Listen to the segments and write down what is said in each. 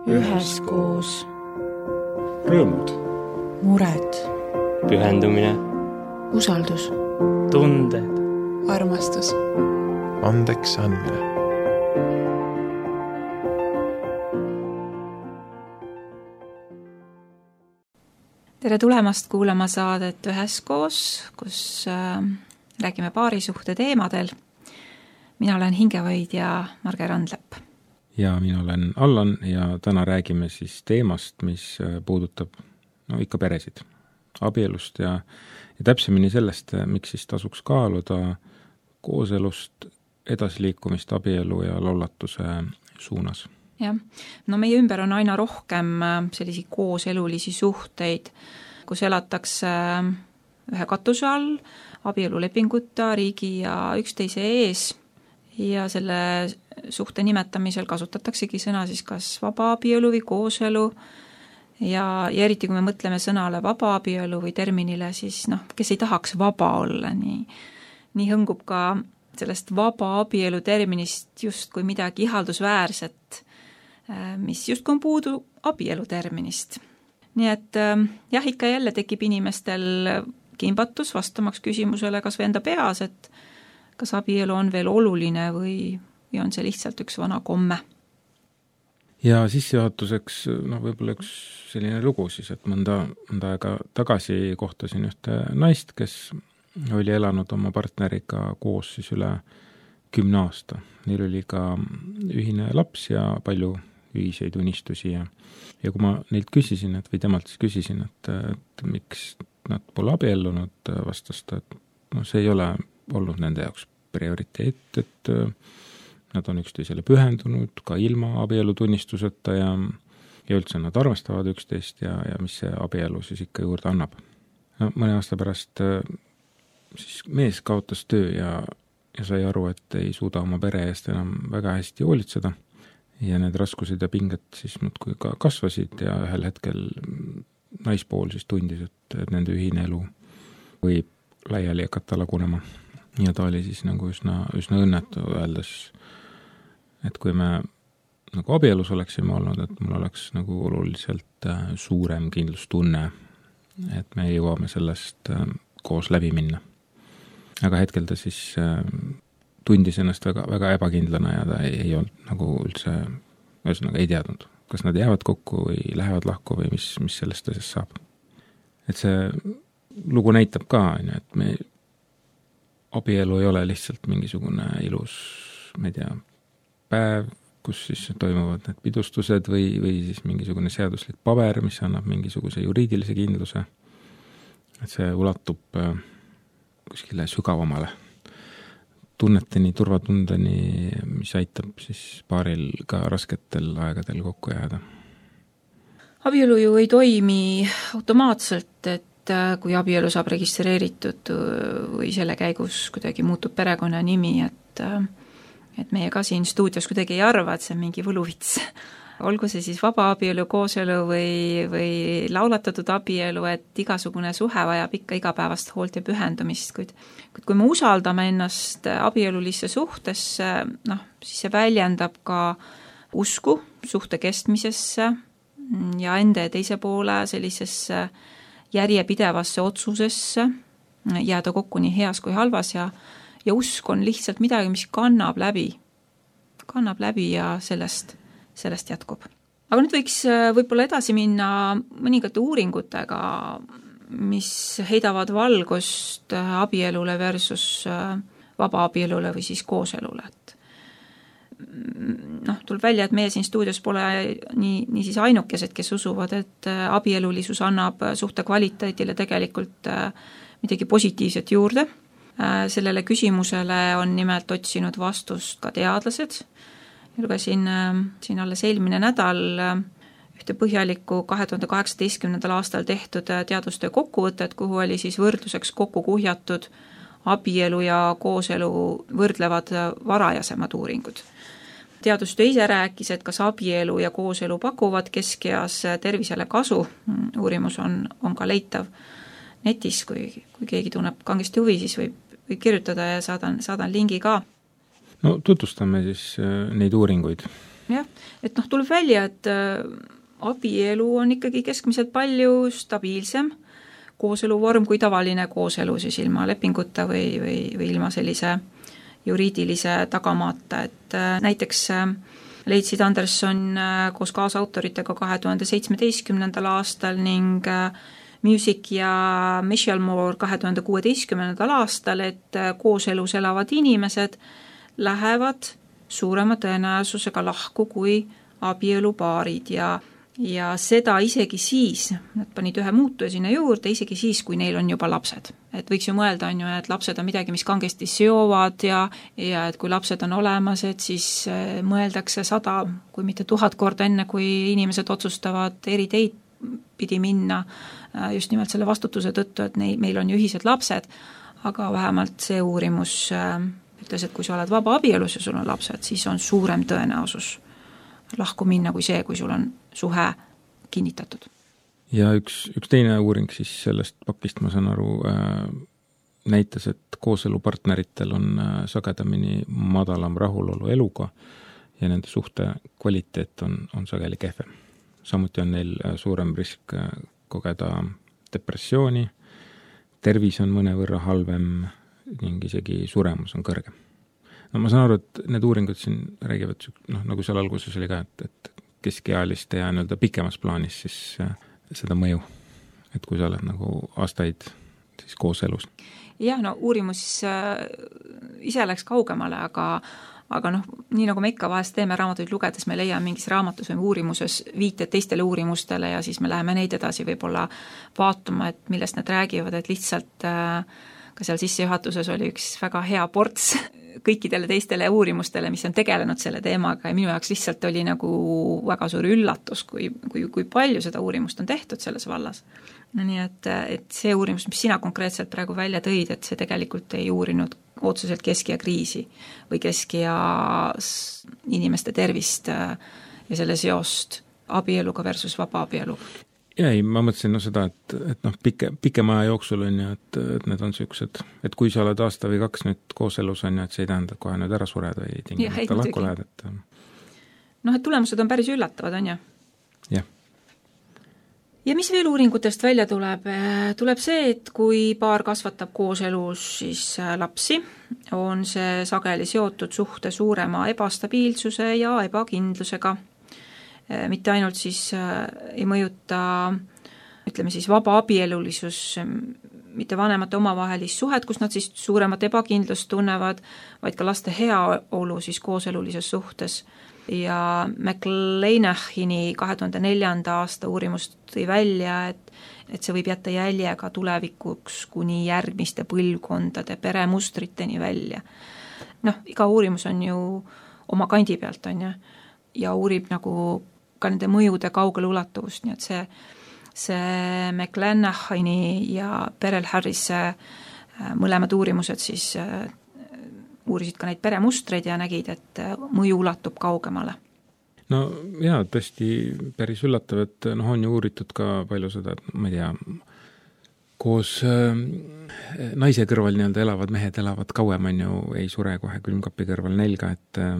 üheskoos. Rõõmud, Mured, pühendumine, usaldus, tunded, armastus, andeks andmine. Tere tulemast kuulama saadet Üheskoos, kus räägime paarisuhte teemadel. Mina olen hingehoidja Marge Randlepp. Ja mina olen Allan ja täna räägime siis teemast, mis puudutab ikka peresid, abielust ja täpsemini sellest, miks siis tasuks kaaluda kooselust edasiliikumist abielu ja laulatuse suunas. Jah, meie ümber on aina rohkem sellisi kooselulisi suhteid, kus elatakse ühe katuse all, abielulepinguta, riigi ja üksteise ees ja selle suhte nimetamisel kasutataksegi sõna siis kas vaba abielu või kooselu ja eriti kui me mõtleme sõnale vaba abielu või terminile, siis kes ei tahaks vaba olla, nii hõngub ka sellest vaba abielu terminist justkui midagi ihaldusväärset, mis justkui on puudu abielu terminist. Nii et jah, ikka jälle tekib inimestel kimbatus vastamaks küsimusele kas või enda peas, et kas abielu on veel oluline või on see lihtsalt üks vana komme. Ja sissejuhatuseks võib-olla üks selline lugu siis, et mõnda aega tagasi kohtasin ühte naist, kes oli elanud oma partneriga koos siis üle 10 aasta. Neil oli ka ühine laps ja palju ühiseid unistusi ja kui ma neilt küsisin, või temalt siis küsisin, et miks nad pole abiellunud, vastas ta, et see ei ole olnud nende jaoks prioriteet, et nad on üksteisele pühendunud ka ilma abielutunnistuseta ja üldse nad armastavad üksteist ja mis see abielu siis ikka juurde annab. Mõne aasta pärast siis mees kaotas töö ja sai aru, et ei suuda oma pere eest enam väga hästi hoolitseda ja need raskused ja pinged siis muudkui ka kasvasid ja ühel hetkel naispool siis tundis, et nende ühine elu võib laiali hakata lagunema. Ja ta oli siis üsna õnnetu öeldes, et kui me abielus oleksime olnud, et mul oleks oluliselt suurem kindlustunne, et me jõuame sellest koos läbi minna. Aga hetkel ta siis tundis ennast väga, väga ebakindlana ja ta ei olnud üldse, ühesõnaga ei teadnud, kas nad jäävad kokku või lähevad lahku või mis sellest asjast saab. Et see lugu näitab ka, et me abielu ei ole lihtsalt mingisugune ilus, ma ei tea, päev, kus siis toimuvad need pidustused või siis mingisugune seaduslik paber, mis annab mingisuguse juriidilise kindluse. Et see ulatub kuskile sügavamale tunneteni, turvatundeni, mis aitab siis paaril ka rasketel aegadel kokku jääda. Abielu ju ei toimi automaatselt, et kui abielu saab registreeritud või selle käigus kuidagi muutub perekonna nimi, et meie ka siin stuudios kuidagi ei arva, et see on mingi võluvits. Olgu see siis vaba abielu, kooselu või laulatatud abielu, et igasugune suhe vajab ikka igapäevast hoolt ja pühendumist, kuid kui me usaldame ennast abielulisse suhtesse, siis see väljendab ka usku suhte kestmisesse ja enda ja teise poole sellisesse järjepidevasse otsusesse jääda kokku nii heas kui halvas ja usk on lihtsalt midagi, mis kannab läbi ja sellest jätkub. Aga nüüd võiks võib-olla edasi minna mõningate uuringutega, mis heidavad valgust abielule versus vaba abielule või siis kooselule. Tuleb välja, et meie siin stuudios pole nii siis ainukesed, kes usuvad, et abielulisus annab suhte kvaliteedile tegelikult midagi positiivset juurde. Sellele küsimusele on nimelt otsinud vastust ka teadlased. Lugesin siin alles eelmine nädal ühte põhjalikku 2018. aastal tehtud teadustöö kokkuvõtet, kuhu oli siis võrdluseks kokku kuhjatud abielu ja kooselu võrdlevad varajasemad uuringud. Teadustöö ise rääkis, et kas abielu ja kooselu pakuvad keskeas tervisele kasu. Uurimus on ka leitav netis, kui keegi tunneb kangesti huvi, siis võib kirjutada ja saadan lingi ka. No tutvustame siis neid uuringuid. jah, et tuleb välja, et abielu on ikkagi keskmiselt palju stabiilsem kooseluvorm kui tavaline kooselu siis ilma lepinguta või ilma sellise juriidilise tagamaata, et näiteks leidsid Anderson koos kaasautoritega 2017. aastal ning Music ja Michelle Moore 2016. aastal, et kooselus elavad inimesed lähevad suurema tõenäosusega lahku kui abielupaarid ja seda isegi siis, nad panid ühe muutuje sinna juurde, isegi siis, kui neil on juba lapsed. Et võiks ju mõelda, on ju, et lapsed on midagi, mis kangesti seovad ja et kui lapsed on olemas, et siis mõeldakse 100, kui mitte 1000 korda enne, kui inimesed otsustavad eri teid pidi minna just nimelt selle vastutuse tõttu, et meil on ju ühised lapsed, aga vähemalt see uurimus ütles, et kui sa oled vaba abielus ja sul on lapsed, siis on suurem tõenäosus lahku minna kui see, kui sul on suhe kinnitatud. Ja üks teine uuring siis sellest pakist, ma saan aru, näitas, et kooselupartneritel on sagedamini madalam rahulolu eluga ja nende suhte kvaliteet on sageli kehvem. Samuti on neil suurem risk kogeda depressiooni, tervis on mõnevõrra halvem ning isegi suremus on kõrgem. No ma saan aru, et need uuringud siin räägivad, nagu seal alguses oli ka, et keskealiste ja nii-öelda pikemas plaanis siis seda mõju, et kui sa oled nagu aastaid siis koos elus. Jah, uurimus ise läks kaugemale, aga nii nagu me ikka vahest teeme raamatuid lugedes, me leiame mingis raamatus või uurimuses viited teistele uurimustele ja siis me läheme neid edasi võib-olla vaatama, et millest nad räägivad, et lihtsalt ka seal sissejuhatuses oli üks väga hea ports kõikidele teistele uurimustele, mis on tegelenud selle teemaga ja minu jaoks lihtsalt oli nagu väga suur üllatus, kui palju seda uurimust on tehtud selles vallas. Nii et see uurimus, mis sina konkreetselt praegu välja tõid, et see tegelikult ei uurinud otseselt keskea kriisi või keskea inimeste tervist ja selle seost abieluga versus vaba abieluga. Ei, ma mõtlesin seda, et pikema aja jooksul on ju, et need on sellised, et kui sa oled aasta või 2 nüüd kooselus on ju, et see ei tähenda, et kohe nüüd ära sured või tingimata lahku lähed. Et tulemused on päris üllatavad, on ju? Jah. Ja mis veel uuringutest välja tuleb? Tuleb see, et kui paar kasvatab kooselus siis lapsi, on see sageli seotud suhte suurema ebastabiilsuse ja ebakindlusega. Mitte ainult siis ei mõjuta, ütleme siis vaba abielulisus, mitte vanemate omavahelist suhet, kus nad siis suuremat ebakindlust tunnevad, vaid ka laste heaolu siis kooselulises suhtes. Ja McLeanachini 2004. aasta uurimust tõi välja, et see võib jätta jälje ka tulevikuks kuni järgmiste põlvkondade peremustriteni välja. Iga uurimus on ju oma kandi pealt, on ju, ja uurib nagu ka nende mõjude kaugel ulatuvust, nii et see McLeanachini ja Beryl Harris mõlemad uurimused siis uurisid ka neid peremustreid ja nägid, et mõju ulatub kaugemale. No jaa, tõesti päris üllatav, et on ju uuritud ka palju seda, et ma ei tea, koos naise kõrval nii-öelda elavad mehed elavad kauem, on ju, ei sure kohe külmkapi kõrval nälga,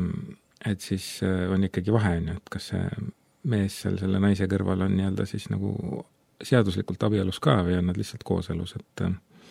et siis on ikkagi vahe, on ju, et kas see mees seal selle naise kõrval on nii-öelda siis nagu seaduslikult abielus ka või on nad lihtsalt kooselus, et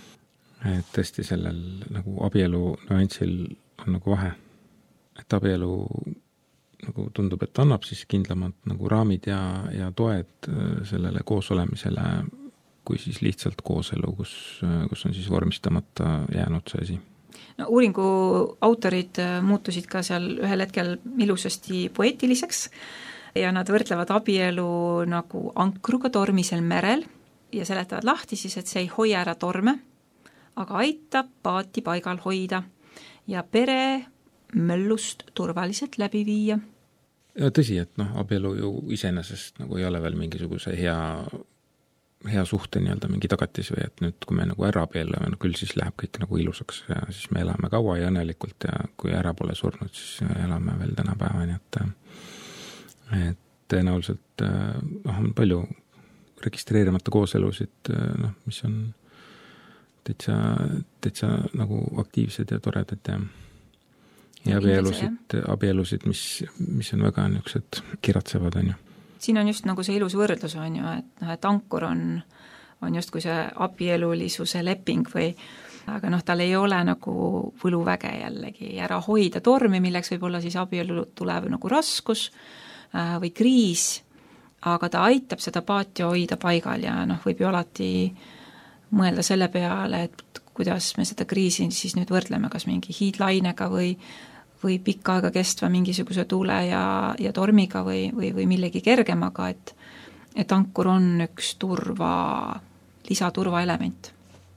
tõesti sellel nagu abielu nüansil on nagu vahe. Et abielu nagu tundub, et annab siis kindlamad nagu raamid ja toed sellele koosolemisele, kui siis lihtsalt kooselu, kus on siis vormistamata jäänud see asi. Uuringu autorid muutusid ka seal ühel hetkel ilusasti poeetiliseks ja nad võrdlevad abielu nagu ankruga tormisel merel ja seletavad lahti siis, et see ei hoia ära torme, aga aitab paati paigal hoida ja pere möllust turvaliselt läbi viia. Ja tõsi, et abielu ju iseenesest nagu ei ole veel mingisuguse hea suhte nii-öelda mingi tagatis või et nüüd, kui me nagu ära abiellame, küll siis läheb kõik nagu ilusaks ja siis me elame kaua ja õnnelikult ja kui ära pole surnud, siis elame veel tänapäevani, et tõenäoliselt on palju registreerimata kooselusid, mis on täitsa nagu aktiivsed ja toredad ja abielusid, mis on väga niisugused kiratsevad, on ju. Siin on just nagu see ilus võrdlus, on ju, et ankur on justkui see abielulisuse leping või aga tal ei ole nagu võluväge jällegi ära hoida tormi, milleks võib olla siis abielu tulev nagu raskus või kriis, aga ta aitab seda paati hoida paigal ja võib ju alati mõelda selle peale, et kuidas me seda kriisi siis nüüd võrdleme, kas mingi hiidlainega või pikka aega kestva mingisuguse tuule ja tormiga või millegi kergemaga, et ankur on üks lisaturvaelement.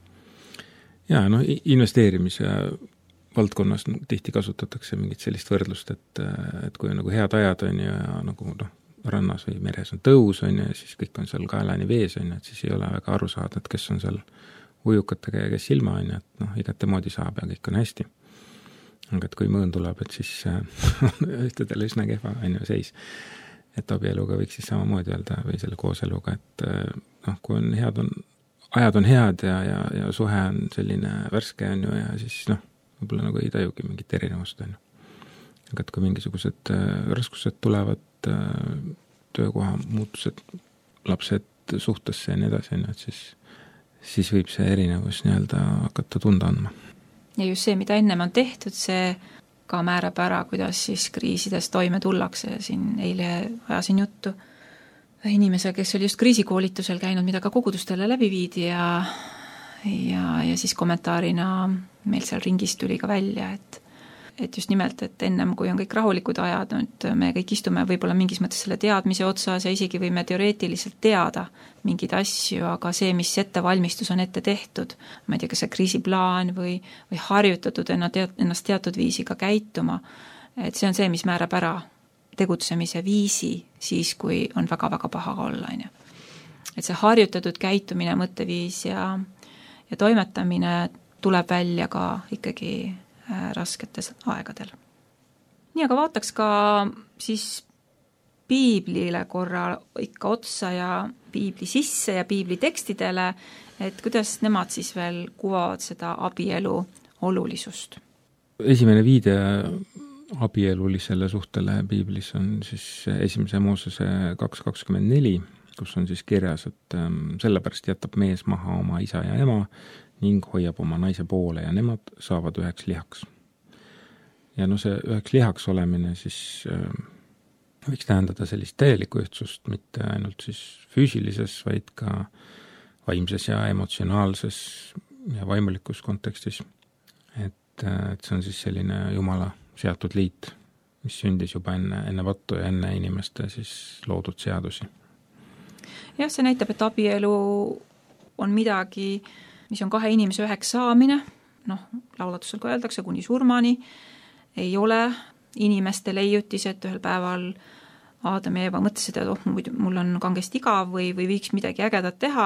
Jaa, investeerimise valdkonnas tihti kasutatakse mingit sellist võrdlust, et kui on nagu head ajad on ja nagu rannas või meres on tõus on ja siis kõik on seal kaelani vees on, et siis ei ole väga aru saada, et kes on seal ujukatega ja kes ilma on, et igate moodi saab ja kõik on hästi. Aga et kui mõõn tuleb, et siis ühtedele üsna kehva on ju seis. Et abieluga võiks siis samamoodi öelda või selle kooseluga, et kui on head, ajad on head ja suhe on selline värske on ju ja siis võib-olla nagu ei tajugi mingit erinevust on ju. Aga et kui mingisugused raskused tulevad, töökoha muutused, lapsed suhtesse ja nii edasi, et siis võib see erinevus hakata tunda andma. Ja just see, mida ennem on tehtud, see ka määrab ära, kuidas siis kriisides toime tullakse. Siin eile ajasin juttu inimese, kes oli just kriisikoolitusel käinud, mida ka kogudustele läbi viidi ja siis kommentaarina meil seal ringis tuli ka välja, et just nimelt, et ennem kui on kõik rahulikud ajad, et me kõik istume võib-olla mingis mõttes selle teadmise otsas ja isegi võime teoreetiliselt teada mingeid asju, aga see, mis ettevalmistus on ette tehtud, ma ei tea, kas see kriisiplaan või harjutatud ennast teatud viisiga käituma, et see on see, mis määrab ära tegutsemise viisi siis, kui on väga-väga paha olla. Et see harjutatud käitumine, mõtteviis ja toimetamine tuleb välja ka ikkagi rasketes aegadel. Nii, aga vaataks ka siis piiblile korra ikka otsa ja piibli sisse ja piibli tekstidele, et kuidas nemad siis veel kuvavad seda abielu olulisust. Esimene viide abielulisele suhtele piiblis on siis 1. Moosese 2.24, kus on siis kirjas, et sellepärast jätab mees maha oma isa ja ema ning hoiab oma naise poole ja nemad saavad üheks lihaks. Ja see üheks lihaks olemine siis võiks tähendada sellist täielikku ühtsust, mitte ainult siis füüsilises, vaid ka vaimses ja emotsionaalses ja vaimulikus kontekstis. Et see on siis selline Jumala seatud liit, mis sündis juba enne vattu ja enne inimeste siis loodud seadusi. Jah, see näitab, et abielu on midagi, mis on kahe inimese üheks saamine, laulatusel ka öeldakse kuni surmani, ei ole inimeste leiutis, et ühel päeval Aadam ja Eva mõtlesid, et mul on kangesti igav või võiks midagi ägedat teha,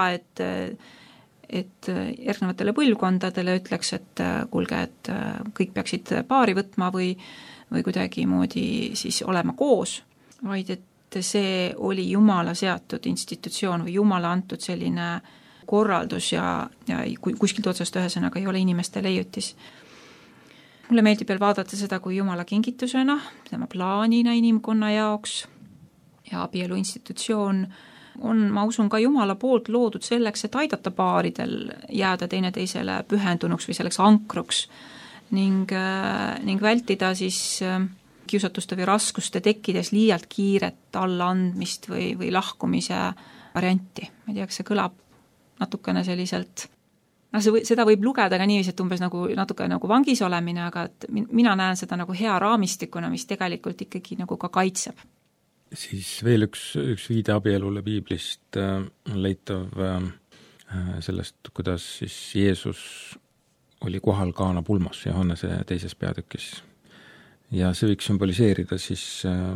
et järgnevatele põlvkondadele ütleks, et kuulge, et kõik peaksid paari võtma või kuidagi moodi siis olema koos, vaid et see oli Jumala seatud institutsioon või Jumala antud selline korraldus ja kuskilt otsast ühesõnaga ei ole inimeste leiutis. Mulle meeldib veel vaadata seda kui Jumala kingitusena, tema plaanina inimkonna jaoks ja abielu institutsioon on, ma usun, ka Jumala poolt loodud selleks, et aidata paaridel jääda teineteisele pühendunuks või selleks ankruks ning vältida siis kiusatuste või raskuste tekkides liialt kiiret allaandmist või lahkumise varianti. Ma ei tea, kas see kõlab natukene selliselt, seda võib lugeda ka niiviisi, et umbes natuke nagu vangis olemine, aga et mina näen seda nagu hea raamistikuna, mis tegelikult ikkagi nagu ka kaitseb. Siis veel üks viide abielule piiblist on leitav sellest, kuidas siis Jeesus oli kohal Kaana pulmas Johannese 2. peatükis. Ja see võiks symboliseerida siis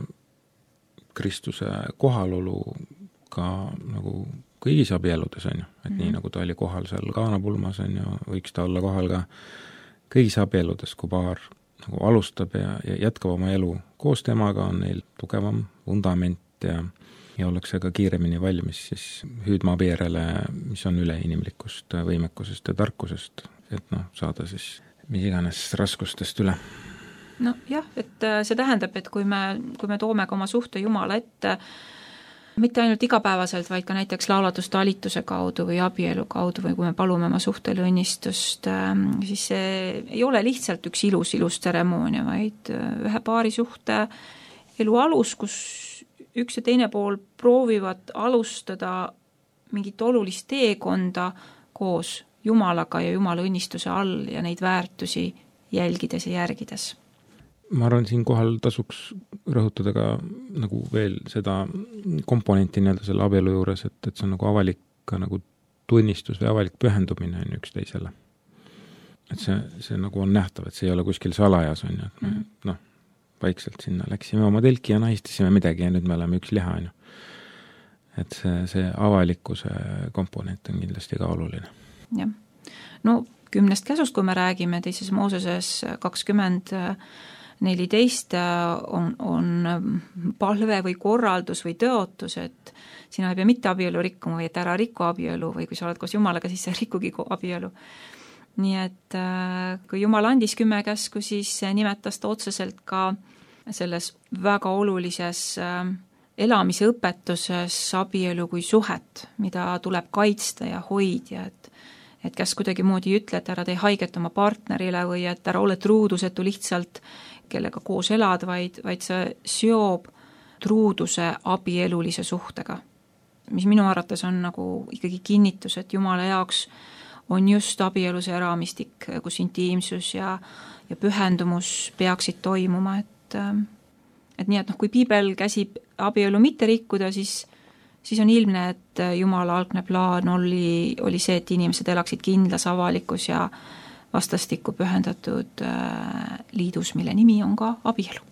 Kristuse kohalolu ka nagu kõigis abieludes on ju, et nii nagu ta oli kohal seal Kaana pulmas on ju, võiks ta olla kohal ka kõigis abieludes, kui paar nagu alustab ja jätkab oma elu koos temaga, on neil tugevam vundament ja ollakse ka kiiremini valmis siis hüüdma abielule, mis on üle inimlikust võimekusest ja tarkusest, et saada siis mis iganes raskustest üle. no jah, et see tähendab, et kui me toome ka oma suhte Jumala ette, mitte ainult igapäevaselt, vaid ka näiteks laulatustalituse kaudu või abielu kaudu või kui me palume oma suhtele õnnistust, siis see ei ole lihtsalt üks ilus tseremoonia, vaid ühe paari suhte elu alus, kus üks ja teine pool proovivad alustada mingit olulist teekonda koos Jumalaga ja Jumala õnnistuse all ja neid väärtusi jälgides ja järgides. Ma arvan, siinkohal tasuks rõhutada ka nagu veel seda komponenti nii-öelda selle abielu juures, et see on nagu avalik ka nagu tunnistus või avalik pühendumine on üksteisele. Et see nagu on nähtav, et see ei ole kuskil salajas, on ju, et vaikselt sinna läksime oma telki ja nahistasime midagi ja nüüd me oleme üks liha, on ju. Et see avalikkuse komponent on kindlasti ka oluline. Jah. No 10 käsust, kui me räägime teises Mooses 20:14 on palve või korraldus või tõotus, et sina ei pea mitte abielu rikkuma või et ära rikku abielu või kui sa oled koos Jumalaga, siis sa rikugi abielu. Nii et kui Jumal andis 10 käsku, siis nimetas ta otseselt ka selles väga olulises elamise õpetuses abielu kui suhet, mida tuleb kaitsta ja hoidja, et kes kuidagi moodi ei ütle, et ära tee haiget oma partnerile või et ära ole truudusetu lihtsalt, kellega koos elad, vaid see seob truuduse abielulise suhtega, mis minu arvates on nagu ikkagi kinnitus, et Jumala jaoks on just abielu see raamistik, kus intiimsus ja pühendumus peaksid toimuma, et nii, et kui piibel käsib abielu mitte rikkuda, siis on ilmne, et Jumala algne plaan oli see, et inimesed elaksid kindlas avalikus ja vastastikku pühendatud liidus, mille nimi on ka abielu.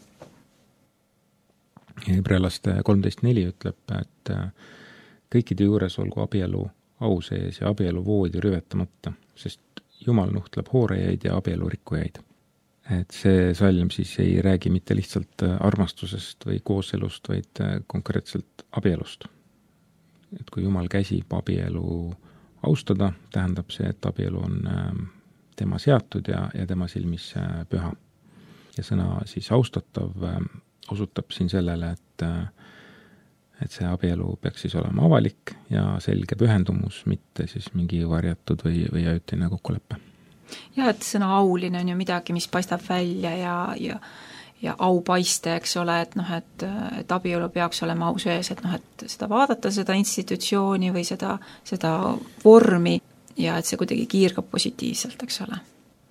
Hebrealaste 13:4 ütleb, et kõikide juures olgu abielu au sees ja abielu voodi rüvetamata, sest Jumal nuhtleb hoorejaid ja abielu rikkujaid. Et see salm siis ei räägi mitte lihtsalt armastusest või kooselust, vaid konkreetselt abielust. Et kui Jumal käsib abielu austada, tähendab see, et abielu on tema seatud ja tema silmis püha. Ja sõna siis austatav osutab siin sellele, et see abielu peaks siis olema avalik ja selge pühendumus, mitte siis mingi varjatud või ajutine kokkulepe. Jah, et sõna auline on ju midagi, mis paistab välja ja aupaiste, eks ole, et abielu peaks olema au sees, et seda vaadata, seda institutsiooni või seda vormi ja et see kuidagi kiirgab positiivselt, eks ole.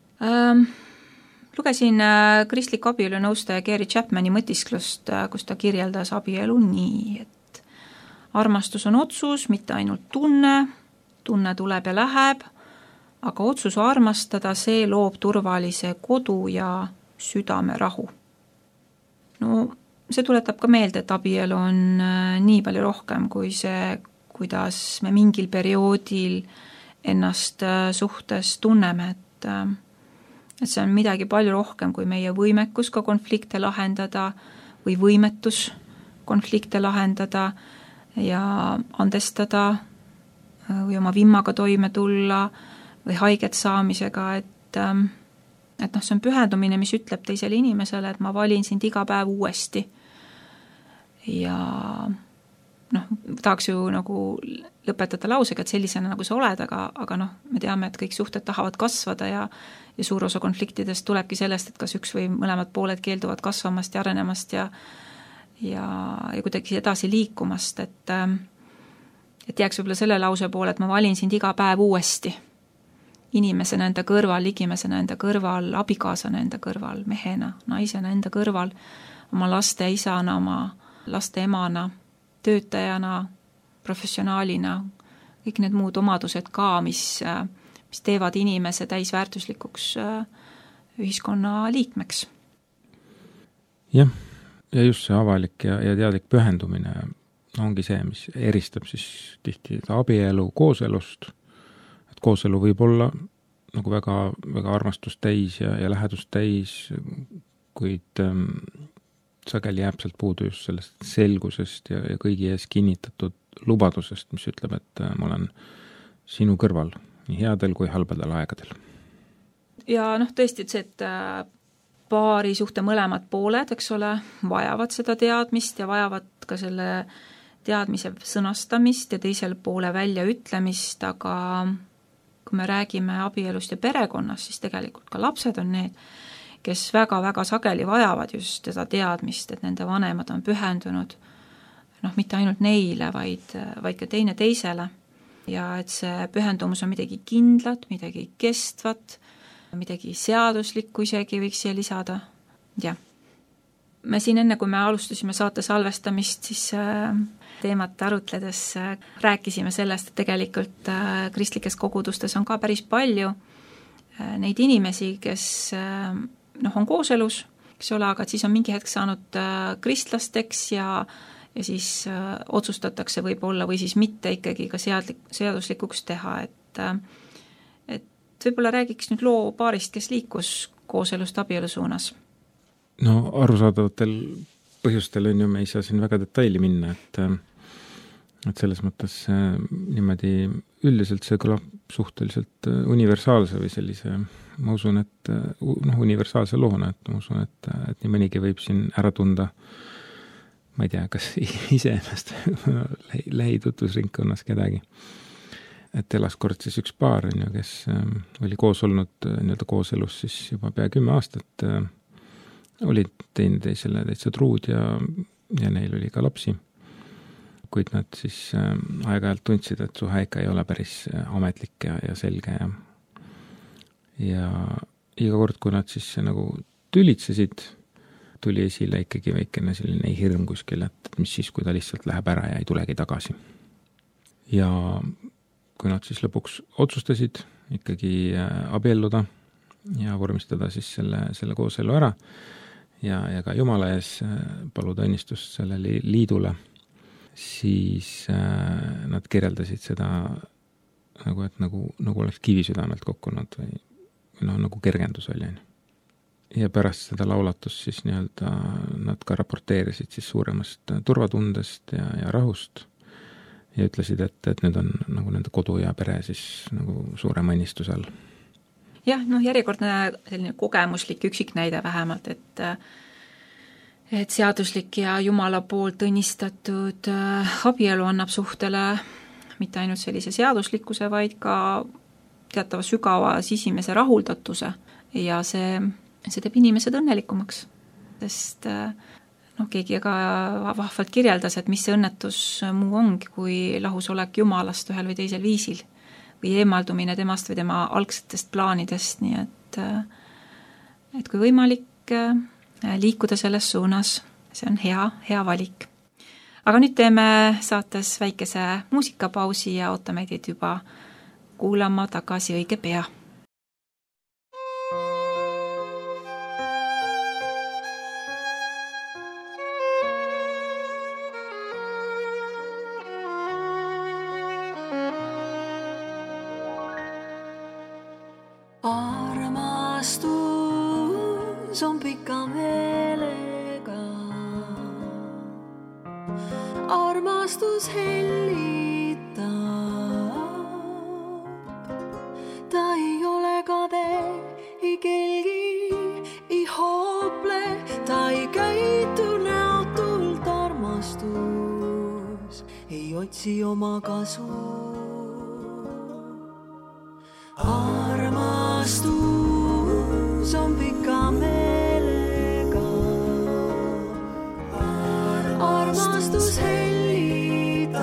Lugesin kristliku abielu nõustaja Gary Chapmani mõtisklust, kus ta kirjeldas abielu nii, et armastus on otsus, mitte ainult tunne tuleb ja läheb, aga otsus armastada, see loob turvalise kodu ja südame rahu. No see tuletab ka meelde, et abielu on nii palju rohkem kui see, kuidas me mingil perioodil ennast suhtes tunneme, et see on midagi palju rohkem kui meie võimekus ka konflikte lahendada või võimetus konflikte lahendada ja andestada või oma vimmaga toime tulla või haiget saamisega, et see on pühendumine, mis ütleb teisele inimesele, et ma valin sind iga päev uuesti. Ja tahaks ju nagu lõpetada lausega, et sellisena nagu sa oled, aga me teame, et kõik suhted tahavad kasvada ja suur osa konfliktidest tulebki sellest, et kas üks või mõlemad pooled keelduvad kasvamast ja arenemast ja kuidagi edasi liikumast, et jääks võib-olla selle lause poole, et ma valin sind iga päev uuesti. Inimesena enda kõrval, ligimesena enda kõrval, abikaasana enda kõrval, mehena, naisena enda kõrval, oma laste isana, oma laste emana, töötajana, professionaalina, kõik need muud omadused ka, mis teevad inimese täisväärtuslikuks ühiskonna liikmeks. Jah, ja just see avalik ja teadlik pühendumine ongi see, mis eristab siis tihti abielu kooselust. Et kooselu võib olla nagu väga, väga armastust täis ja lähedust täis, kuid sageli jääb sealt puudu just sellest selgusest ja kõigi ees kinnitatud lubadusest, mis ütleb, et ma olen sinu kõrval nii headel kui halbadel aegadel. Ja tõesti, et see, et paari suhte mõlemad pooled, eks ole, vajavad seda teadmist ja vajavad ka selle teadmise sõnastamist ja teisel poole väljaütlemist, aga kui me räägime abielust ja perekonnast, siis tegelikult ka lapsed on need, kes väga-väga sageli vajavad just seda teadmist, et nende vanemad on pühendunud mitte ainult neile, vaid ka teine teisele. Ja et see pühendumus on midagi kindlat, midagi kestvat, midagi seaduslikku isegi võiks siia lisada. Ja. Me siin enne, kui me alustasime saate salvestamist, siis teemat arutledes rääkisime sellest, et tegelikult kristlikes kogudustes on ka päris palju neid inimesi, kes on kooselus, eks ole, aga siis on mingi hetk saanud kristlasteks ja siis otsustatakse võib-olla või siis mitte ikkagi ka seaduslikuks teha, et võib-olla räägiks nüüd loo paarist, kes liikus kooselust abielu suunas. No arusaadavatel põhjustel on ju, me ei saa siin väga detaili minna, et selles mõttes niimoodi üldiselt see kõlab suhteliselt universaalse või sellise, ma usun, et universaalse loona, et ma usun, et nii mõnigi võib siin ära tunda, ma ei tea, kas ise ennast lähitutvusringkonnas kedagi. Et elas kord siis üks paar, kes oli koos olnud kooselus siis juba pea 10 aastat, olid teineteisele täitsa truud ja neil oli ka lapsi. Kuid nad siis aeg-ajalt tundsid, et suhe ikka ei ole päris ametlik ja selge. Ja iga kord, kui nad siis nagu tülitsesid, tuli esile ikkagi väikene selline hirm kuskil, et mis siis, kui ta lihtsalt läheb ära ja ei tulegi tagasi. Ja kui nad siis lõpuks otsustasid ikkagi abielluda ja vormistada siis selle kooselu ära ja ka Jumala ees paluda õnnistust selle liidule, siis nad kirjeldasid seda nagu oleks kivisüdamelt kokkunud või nagu kergendus oli. Ja pärast seda laulatust siis nad ka raporteerisid siis suuremast turvatundest ja rahust ja ütlesid, et need on nagu nende kodu ja pere siis nagu suurema õnnistuse all. Jah, järjekordne selline kogemuslik üksiknäide vähemalt, et seaduslik ja Jumala poolt õnnistatud abielu annab suhtele mitte ainult sellise seaduslikkuse, vaid ka teatava sügava sisimese rahuldatuse ja see teeb inimesed õnnelikumaks, sest keegi ka vahvalt kirjeldas, et mis see õnnetus muu ongi, kui lahusolek Jumalast ühel või teisel viisil või eemaldumine temast või tema algsetest plaanidest, nii et kui võimalik liikuda selles suunas, see on hea valik. Aga nüüd teeme saates väikese muusikapausi ja ootame teid juba kuulama tagasi õige pea. Armastus on pika meelega, armastus hellitab, ta ei ole kade, ei kelgi, ei hoople, ta ei käitu näotult, armastus ei otsi oma kasu. Armastus on pika meelega, armastus hellitab,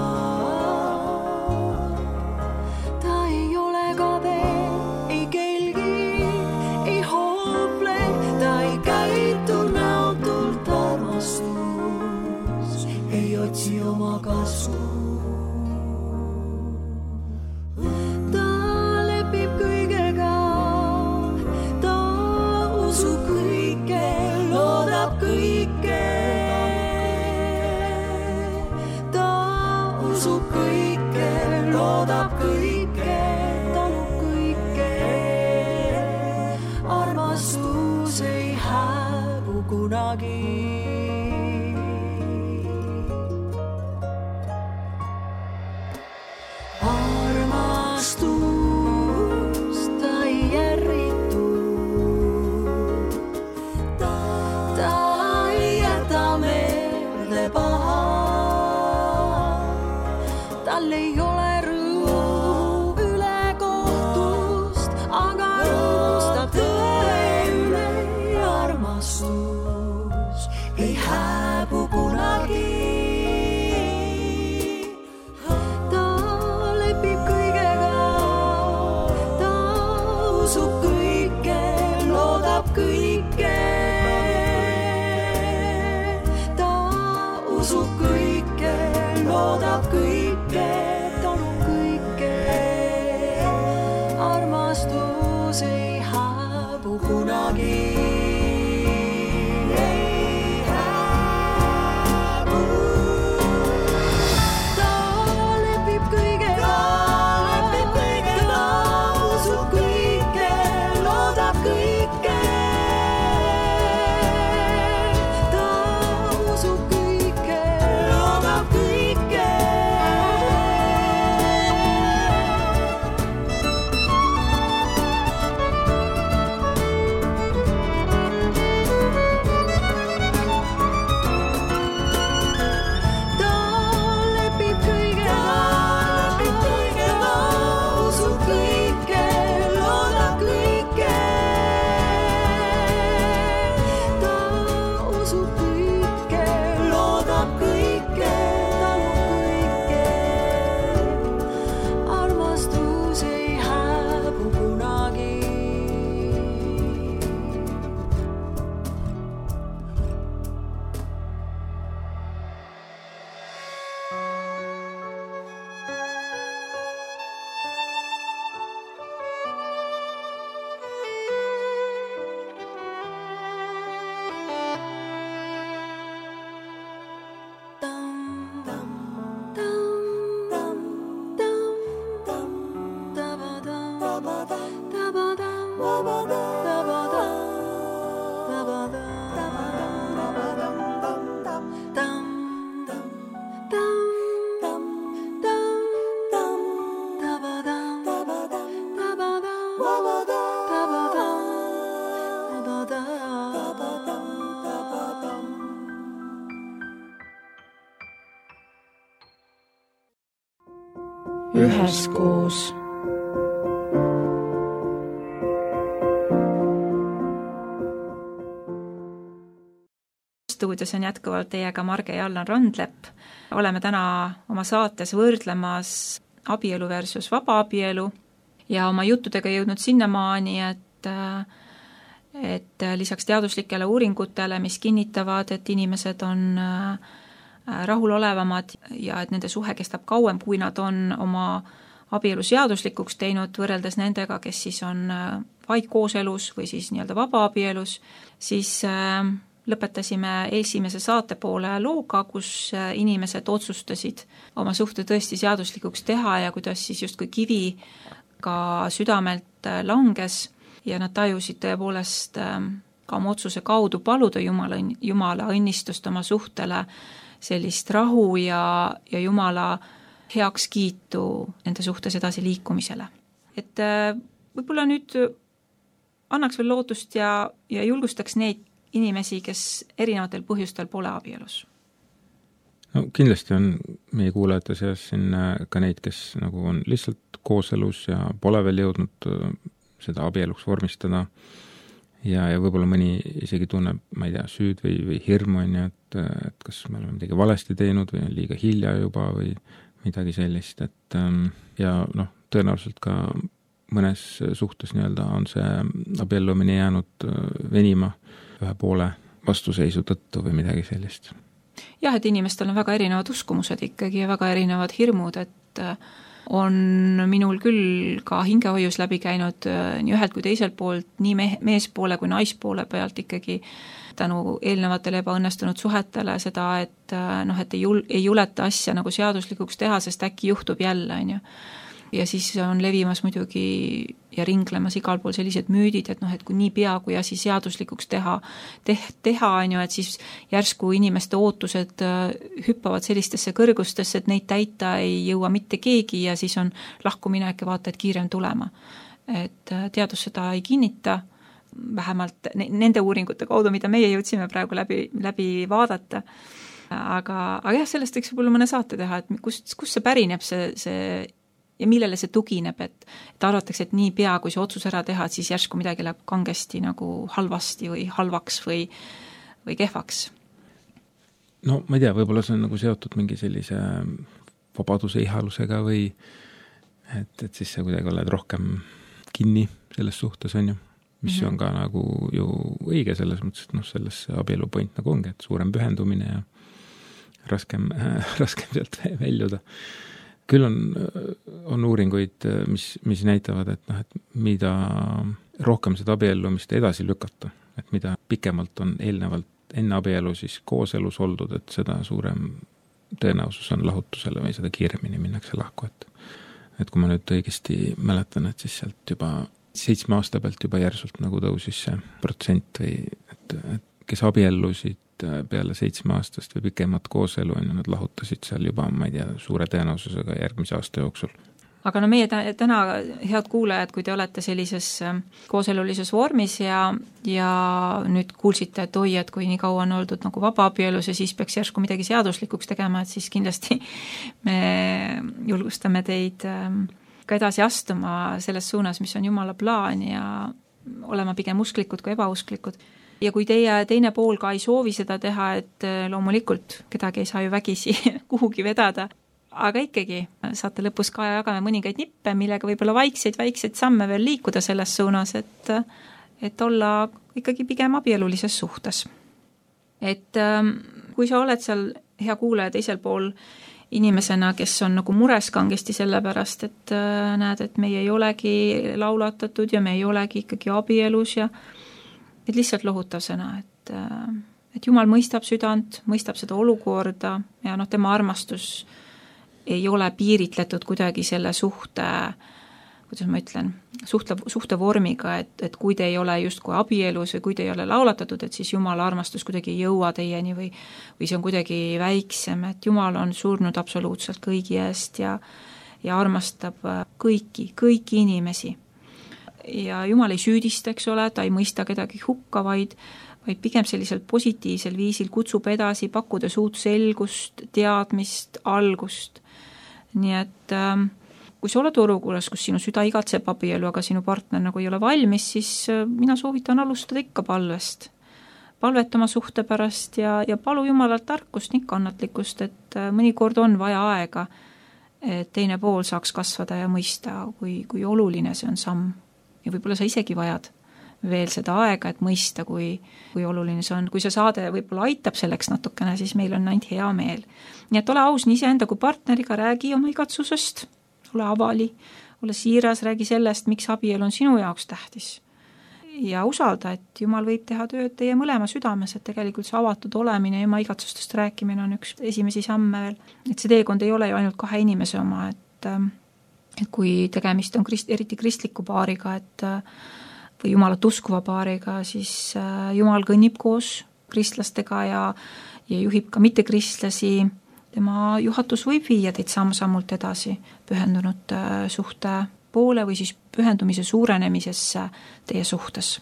ta ei ole kade, ei kelgi, ei hoople, ta ei käitu näotult, armastus ei otsi oma kasu. kõike, loodab kõike, talub kõike. Armastus ei hääbu kunagi. Üheskoos. Stuudios on jätkuvalt teiega Marge ja Allan Randlepp. Oleme täna oma saates võrdlemas abielu versus vabaabielu ja oma juttudega jõudnud sinnamaani, et lisaks teaduslikele uuringutele, mis kinnitavad, et inimesed on rahulolevamad ja et nende suhe kestab kauem, kui nad on oma abielu seaduslikuks teinud võrreldes nendega, kes siis on vaid kooselus või siis nii-öelda vabaabielus, siis lõpetasime esimese saate poole looga, kus inimesed otsustasid oma suhte tõesti seaduslikuks teha ja kuidas siis justkui kivi ka südamelt langes ja nad tajusid tõepoolest ka oma otsuse kaudu paluda Jumala õnnistust oma suhtele, sellist rahu ja Jumala heakskiitu nende suhtes edasi liikumisele. Et võib-olla nüüd annaks veel lootust ja julgustaks neid inimesi, kes erinevatel põhjustel pole abielus. No kindlasti on meie kuulajate seas siin ka neid, kes nagu on lihtsalt kooselus ja pole veel jõudnud seda abieluks vormistada ja võib-olla mõni isegi tunneb, ma ei tea, süüd või hirmu, et kas me oleme midagi valesti teinud või on liiga hilja juba või midagi sellist, et ja tõenäoliselt ka mõnes suhtes nii-öelda on see abiellumine jäänud venima ühe poole vastuseisu tõttu või midagi sellist. Jah, et inimestel on väga erinevad uskumused ikkagi ja väga erinevad hirmud, et on minul küll ka hingehoius läbi käinud nii ühelt kui teiselt poolt, nii meespoole kui naispoole pealt ikkagi tänu eelnevatele ebaõnnestunud suhetele seda, et ei juleta asja nagu seaduslikuks teha, sest äkki juhtub jälle, on ju. Ja siis on levimas muidugi ja ringlemas igal pool sellised müüdid, et kui nii pea, kui asi seaduslikuks teha, on ju, et siis järsku inimeste ootused hüppavad sellistesse kõrgustesse, et neid täita ei jõua mitte keegi ja siis on lahkuminek ja vaata, et kiirem tulema. Et teadus seda ei kinnita, vähemalt nende uuringute kaudu, mida meie jõudsime praegu läbi vaadata. Aga jah, sellest võiks võib-olla mõne saate teha, et kust see pärineb see ja millele see tugineb, et arvatakse, et nii pea, kui see otsus ära teha, et siis järsku midagi läheb kangesti nagu halvasti või halvaks või kehvaks. No ma ei tea, võib-olla see on nagu seotud mingi sellise vabaduse ihalusega või et siis sa kuidagi oled rohkem kinni selles suhtes, on ju, mis on ka nagu ju õige selles mõttes, et selles abielu point nagu ongi, et suurem pühendumine raskem sealt väljuda. Küll on uuringuid, mis näitavad, et mida rohkem seda abiellumist edasi lükata, et mida pikemalt on eelnevalt enne abielu siis kooselus oldud, et seda suurem tõenäosus on lahutusele või seda kiiremini minnakse lahku, et kui ma nüüd õigesti mäletan, et siis sealt juba 7 aasta pealt juba järsult nagu tõusis see protsent või et kes abiellusid peale 7 aastast või pikemat kooselu, nad lahutasid seal juba, ma ei tea, suure tõenäosusega järgmise aasta jooksul. Aga no meie täna, head kuulajad, kui te olete sellises kooselulises vormis ja nüüd kuulsite, et oi, et kui nii kaua on oldud nagu vabaabielus ja siis peaks järsku midagi seaduslikuks tegema, et siis kindlasti me julgustame teid ka edasi astuma selles suunas, mis on Jumala plaan ja olema pigem usklikud kui ebausklikud. Ja kui teie teine pool ka ei soovi seda teha, et loomulikult kedagi ei saa ju vägisi kuhugi vedada, aga ikkagi saate lõpus ka jagame mõningaid nippe, millega võib-olla väikseid samme veel liikuda selles suunas, et olla ikkagi pigem abielulises suhtes. Et kui sa oled seal hea kuulaja teisel pool inimesena, kes on nagu mures kangesti selle pärast, et näed, et meie ei olegi laulatatud ja me ei olegi ikkagi abielus ja et lihtsalt lohutav sõna, et Jumal mõistab südant, mõistab seda olukorda ja tema armastus ei ole piiritletud kuidagi selle suhte, kuidas ma ütlen, suhte vormiga, et kui te ei ole justkui abielus või kui te ei ole laulatatud, et siis Jumala armastus kuidagi ei jõua teieni või see on kuidagi väiksem, et Jumal on surnud absoluutselt kõigi eest ja armastab kõiki inimesi. Ja Jumal ei süüdista, eks ole, ta ei mõista kedagi hukka, vaid pigem sellisel positiivsel viisil kutsub edasi, pakkudes uut selgust, teadmist, algust. Nii et kui sa oled olukorras, kus sinu süda igatseb abielu, aga sinu partner nagu ei ole valmis, siis mina soovitan alustada ikka palvest. Palvet oma suhte pärast ja palu Jumalalt tarkust ning kannatlikkust, et mõnikord on vaja aega, et teine pool saaks kasvada ja mõista, kui oluline see on samm. Ja võib-olla sa isegi vajad veel seda aega, et mõista, kui oluline see on. Kui see saade võib-olla aitab selleks natukene, siis meil on ainult hea meel. Nii et ole aus nii iseenda kui partneriga, räägi oma igatsusest, ole avali, ole siiras, räägi sellest, miks abielu on sinu jaoks tähtis. Ja usalda, et Jumal võib teha tööd teie mõlema südames, et tegelikult see avatud olemine ja oma igatsustest rääkimine on üks esimesi samme veel. Et see teekond ei ole ju ainult 2 inimese oma, et kui tegemist on eriti kristliku paariga, või Jumalat uskuva paariga, siis Jumal kõnnib koos kristlastega ja juhib ka mittekristlasi. Tema juhatus võib viia teid samm-sammult edasi pühendunud suhte poole või siis pühendumise suurenemisesse teie suhtes.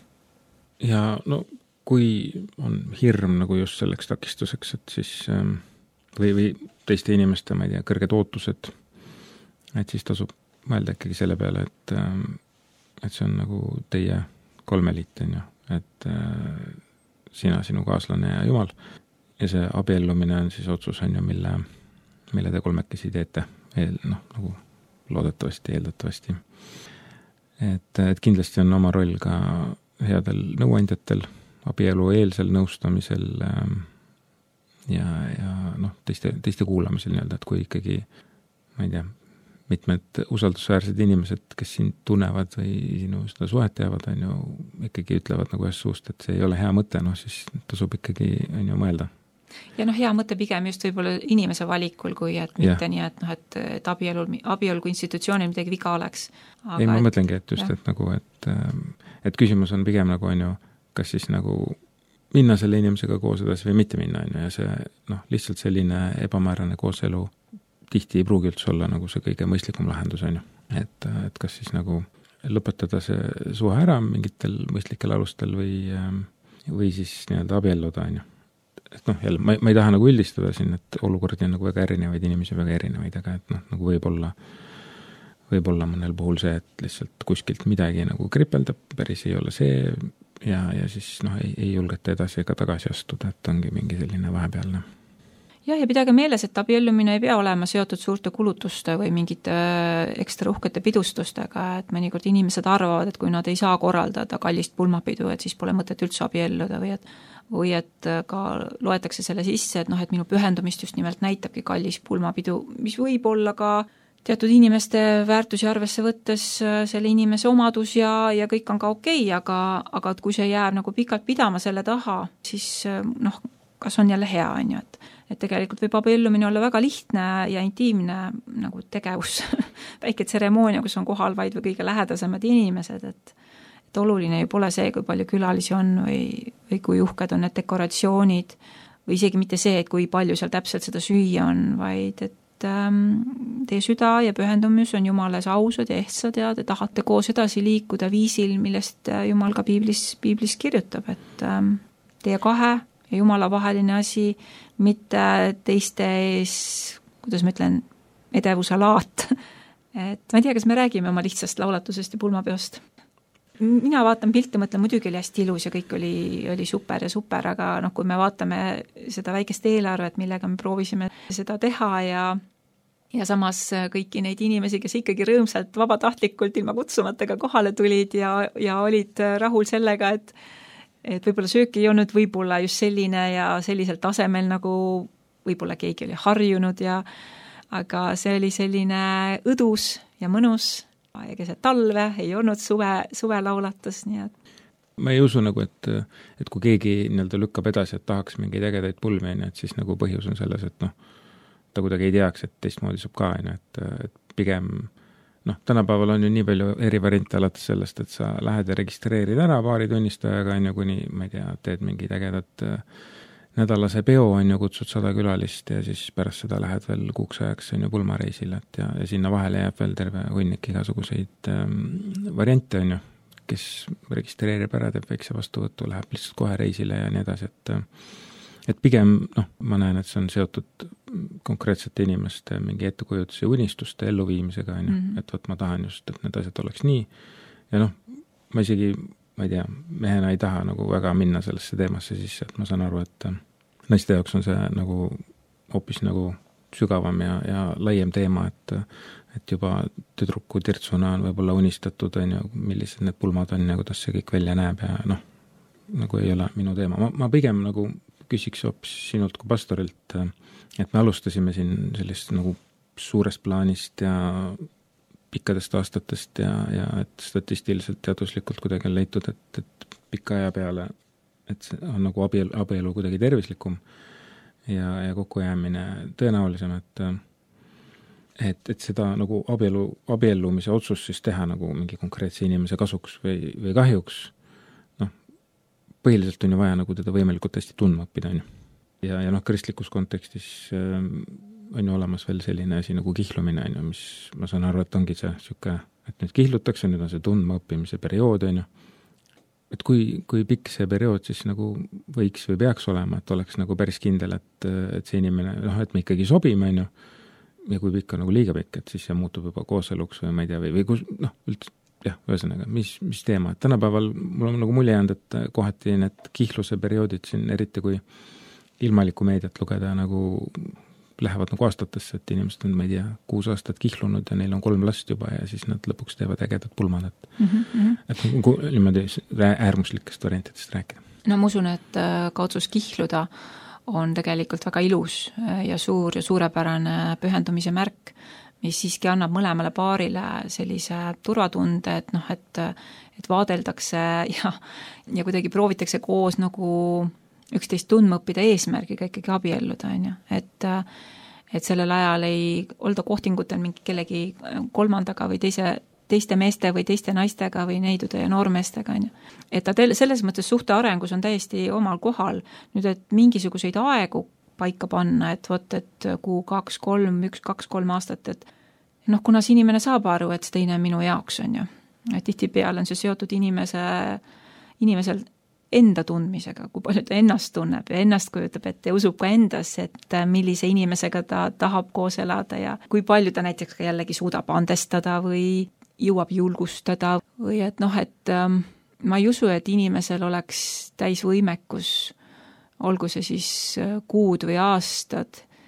Ja kui on hirm nagu just selleks takistuseks, et siis või teiste inimeste, ma ei tea, kõrged ootused, et siis tasub mõelda ikkagi selle peale, et see on nagu teie kolmeliit, et sina, sinu kaaslane ja Jumal. Ja see abiellumine on siis otsus, mille te kolmekesi teete, nagu loodetavasti, eeldatavasti. Et kindlasti on oma roll ka headel nõuandjatel, abielu eelsel nõustamisel ja teiste kuulamisel et kui ikkagi, ma ei tea, mitmed usaldusväärsed inimesed, kes sind tunnevad või sinu seda suhet teavad, ikkagi ütlevad nagu ühest suust, et see ei ole hea mõte, siis tasub ikkagi mõelda. Ja hea mõte pigem just võib-olla inimese valikul, kui et mitte nii, et abielu kui institutsioonil midagi viga oleks. Aga ei, ma mõtlengi, et just, et küsimus on pigem nagu kas siis nagu minna selle inimesega koos edasi või mitte minna, ja see lihtsalt selline ebamäärane kooselu tihti ei pruugi üldse olla nagu see kõige mõistlikum lahendus, et kas siis nagu lõpetada see suhe ära mingitel mõistlikel alustel või siis abielluda, et jälle, ma ei taha nagu üldistada siin, et olukordi on nagu väga erinevaid, inimesi väga erinevaid, aga et nagu võib-olla mõnel puhul see, et lihtsalt kuskilt midagi nagu kripeldab, päris ei ole see ja siis ei julgeta edasi ega tagasi astuda, et ongi mingi selline vahepealne. ja pidage meeles, et abiellumine ei pea olema seotud suurte kulutuste või mingite ekstra uhkete pidustustega, et mõnikord inimesed arvavad, et kui nad ei saa korraldada kallist pulmapidu, et siis pole mõtet üldse abielluda või et ka loetakse selle sisse, et et minu pühendumist just nimelt näitabki kallis pulmapidu, mis võib olla ka teatud inimeste väärtusi arvesse võttes selle inimese omadus ja kõik on ka okei, aga kui see jääb nagu pikalt pidama selle taha, siis kas on jälle hea, on ju, et tegelikult võib abiellumine olla väga lihtne ja intiimne nagu tegevus, väike tseremoonia, kus on kohal vaid või kõige lähedasemad inimesed, et oluline ju pole see, kui palju külalisi on või kui uhked on need dekoratsioonid või isegi mitte see, et kui palju seal täpselt seda süüa on, vaid et teie süda ja pühendumus on Jumales ausad ja ehtsad ja te tahate koos edasi liikuda viisil, millest Jumal ka piiblis kirjutab, et teie kahe ja Jumala vaheline asi, mitte teiste ees, kuidas ma ütlen, edevuse laat. Et ma ei tea, kas me räägime oma lihtsast laulatusest ja pulmapeost. Mina vaatan pilte, mõtlen, muidugi oli hästi ilus ja kõik oli super, aga kui me vaatame seda väikest eelarvet, millega me proovisime seda teha ja samas kõiki neid inimesi, kes ikkagi rõõmsalt vabatahtlikult ilma kutsumatega kohale tulid ja olid rahul sellega, et võib-olla söök ei olnud võib-olla just selline ja sellisel tasemel, nagu võib-olla keegi oli harjunud aga see oli selline õdus ja mõnus ja keset talve ei olnud suve laulatus, nii et ma ei usu nagu, et kui keegi nii-öelda lükkab edasi, et tahaks mingeid ägedaid pulmi, et siis nagu põhjus on selles, et ta kuidagi ei teaks, et teistmoodi saab ka, et pigem tänapäeval on ju nii palju eri variante alates sellest, et sa lähed ja registreerid ära paari tunnistajaga, kuni, ma ei tea, teed mingid ägedad nädalase peo, kutsud 100 külalist ja siis pärast seda lähed veel kuuks ajaks pulmareisile, ja sinna vahele jääb veel terve hunnik igasuguseid variante, kes registreerib ära, teeb väikse vastuvõttu, läheb lihtsalt kohe reisile ja nii edasi, et pigem, ma näen, et see on seotud konkreetsete inimeste mingi ettekujutuse ja unistuste elluviimisega, et ma tahan just, et need asjad oleks nii, ja ma isegi, ma ei tea, mehena ei taha nagu väga minna sellesse teemasse sisse, et ma saan aru, et naiste jaoks on see nagu hoopis nagu sügavam ja laiem teema, et juba tüdruku tirtsuna on võib-olla unistatud, millised need pulmad on ja kuidas see kõik välja näeb ja nagu ei ole minu teema. Ma pigem nagu küsiks hoopis sinult kui pastorilt, et me alustasime siin sellist nagu suurest plaanist ja pikkadest aastatest ja et statistiliselt teaduslikult kuidagi on leitud, et pika aja peale, et see on nagu abielu kuidagi tervislikum ja kokkujäämine tõenäolisem, et seda nagu abiellumise otsus siis teha nagu mingi konkreetse inimese kasuks või kahjuks, põhiliselt on ju vaja nagu teda võimalikult hästi tundma õppida, ja kristlikus kontekstis on ju olemas veel selline asi nagu kihlumine, mis ma saan aru, et ongi see siuke, et nüüd kihlutakse, nüüd on see tundma õppimise periood, et kui pikk see periood siis nagu võiks või peaks olema, et oleks nagu päris kindel, et see inimene, et me ikkagi sobime, ja kui pikk on nagu liiga pikk, et siis see muutub juba kooseluks või ma ei tea, või kus, üldse, jah, ühesõnaga, mis teema, et tänapäeval mul on nagu mulje jäänud, et kohati need kihluse perioodid siin, eriti kui ilmalikku meediat lugeda, nagu lähevad nagu aastatesse, et inimesed on, ma ei tea, 6 aastat kihlunud ja neil on 3 last juba ja siis nad lõpuks teevad ägedad pulmad, et niimoodi äärmuslikest variantidest rääkida. Ma usun, et ka otsus kihluda on tegelikult väga ilus ja suur ja suurepärane pühendumise märk, mis siiski annab mõlemale paarile sellise turvatunde, et vaadeldakse ja kuidagi proovitakse koos nagu üksteist tundma õppida eesmärgiga ikkagi abielluda, et sellel ajal ei olda kohtingutel mingi kellegi kolmandaga või teiste meeste või teiste naistega või neidude ja noormeestega, et ta selles mõttes suhte arengus on täiesti omal kohal. Nüüd, et mingisuguseid aegu paika panna, et kuu 2, 3, 1, 2, 3 aastat, et kuna see inimene saab aru, et see teine on minu jaoks, on ju. Et tihtipeale on see seotud inimesel enda tundmisega, kui palju ta ennast tunneb ja ennast kujutab ette ja usub ka endasse, et millise inimesega ta tahab koos elada ja kui palju ta näiteks ka jällegi suudab andestada või jõuab julgustada või et ma ei usu, et inimesel oleks täisvõimekus, olgu see siis kuud või aastad,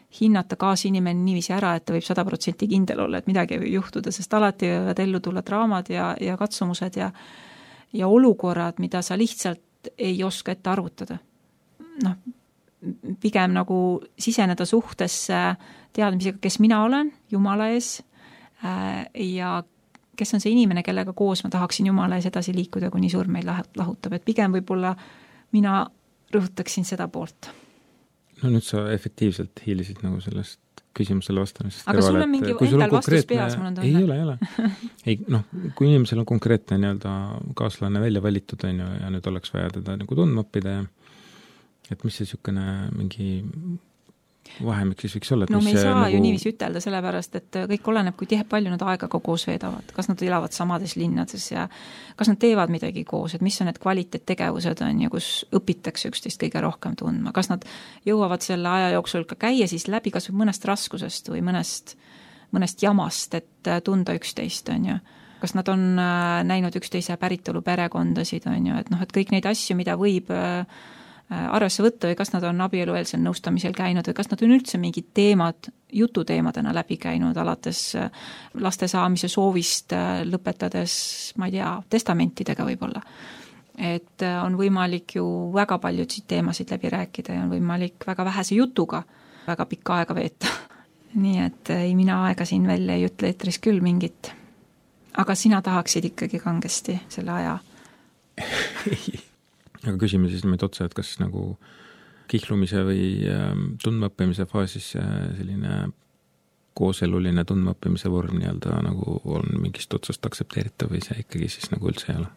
hinnata kaasinimene niiviisi ära, et ta võib 100% kindel olla, et midagi võib juhtuda, sest alati võivad ellu tulla draamad ja katsumused ja olukorrad, mida sa lihtsalt ei oska ette arvutada. Noh, pigem nagu siseneda suhtesse teadmisega, kes mina olen Jumala ees ja kes on see inimene, kellega koos ma tahaksin Jumala ees edasi liikuda, kuni surm meid lahutab, et pigem võib-olla mina rõhutaksin seda poolt. No nüüd sa efektiivselt hiilisid nagu sellest küsimusele vastamisest. Aga sul on mingi endal vastus peas, mul on tunne. Ei ole. Ei, noh, kui inimesel on konkreetne nii-öelda kaaslane välja valitud on ja nüüd oleks vaja teda nagu tundma õppida ja et mis see niisugune mingi vahemik siis võiks olla? No me ei saa nagu... ju niiviisi ütelda, sellepärast, et kõik oleneb, kui palju nad aega koos veedavad, kas nad elavad samades linnades ja kas nad teevad midagi koos, et mis on need kvaliteettegevused on ja kus õpitakse üksteist kõige rohkem tundma, kas nad jõuavad selle aja jooksul ka käia siis läbi kas või mõnest raskusest või mõnest jamast, et tunda üksteist, on ju. Kas nad on näinud üksteise päritolu perekondasid, on ju, et noh, et kõik neid asju, mida võib arvesse võtta või kas nad on abielueelsel nõustamisel käinud või kas nad on üldse mingid teemad, jututeemadena läbi käinud, alates laste saamise soovist lõpetades, ma ei tea, testamentidega võib-olla. Et on võimalik ju väga paljusid teemasid läbi rääkida ja on võimalik väga vähese jutuga väga pikka aega veeta. Nii et ei, mina aega siin välja ei ütle eetris küll mingit. Aga sina tahaksid ikkagi kangesti selle aja? Aga küsime siis meid otsa, et kas nagu kihlumise või tundmaõppimise faasis selline kooseluline tundmaõppimise vorm nii-öelda nagu on mingist otsast aktsepteeritav või see ikkagi siis nagu üldse ei ole?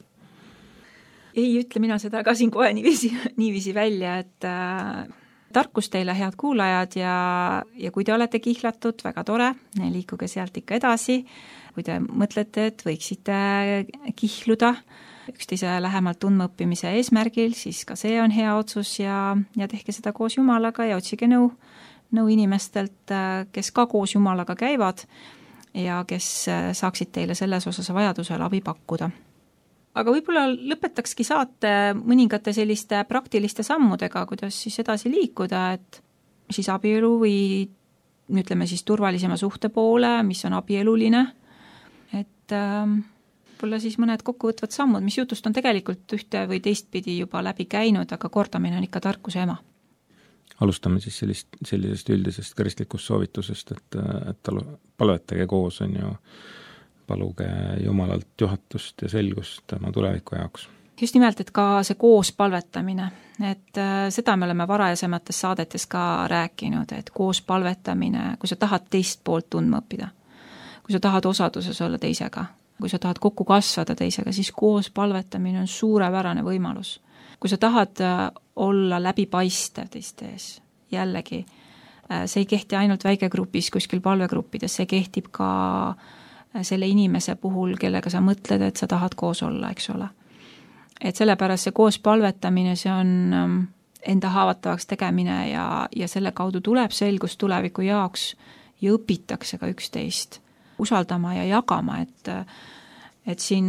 Ei ütle mina seda ka siin kohe niiviisi välja, et tarkus teile, head kuulajad, ja kui te olete kihlatud, väga tore, liikuge sealt ikka edasi, kui te mõtlete, et võiksite kihluda üksteise lähemalt tundmaõppimise eesmärgil, siis ka see on hea otsus ja tehke seda koos Jumalaga ja otsige nõu inimestelt, kes ka koos Jumalaga käivad ja kes saaksid teile selles osas vajadusel abi pakkuda. Aga võib-olla lõpetakski saate mõningate selliste praktiliste sammudega, kuidas siis edasi liikuda, et siis abielu või ütleme siis turvalisema suhte poole, mis on abieluline, et võib-olla siis mõned kokkuvõtvad sammud, mis jutust on tegelikult ühte või teistpidi juba läbi käinud, aga kordamine on ikka tarkuse ema. Alustame siis sellisest üldisest kristlikust soovitusest, et palvetage koos, on ju, paluge Jumalalt juhatust ja selgust tema tuleviku jaoks. Just nimelt, et ka see koos palvetamine, et seda me oleme varasemates saadetes ka rääkinud, et koos palvetamine, kui sa tahad teist poolt tundma õppida, kui sa tahad osaduses olla teisega, kui sa tahad kokku kasvada teisega, siis koos palvetamine on suurepärane võimalus. Kui sa tahad olla läbipaistev teiste ees, jällegi, see ei kehti ainult väikegrupis, kuskil palvegruppides, see kehtib ka selle inimese puhul, kellega sa mõtled, et sa tahad koos olla, eks ole. Et sellepärast see koos palvetamine, see on enda haavatavaks tegemine ja selle kaudu tuleb selgus tuleviku jaoks ja õpitakse ka üksteist usaldama ja jagama, et siin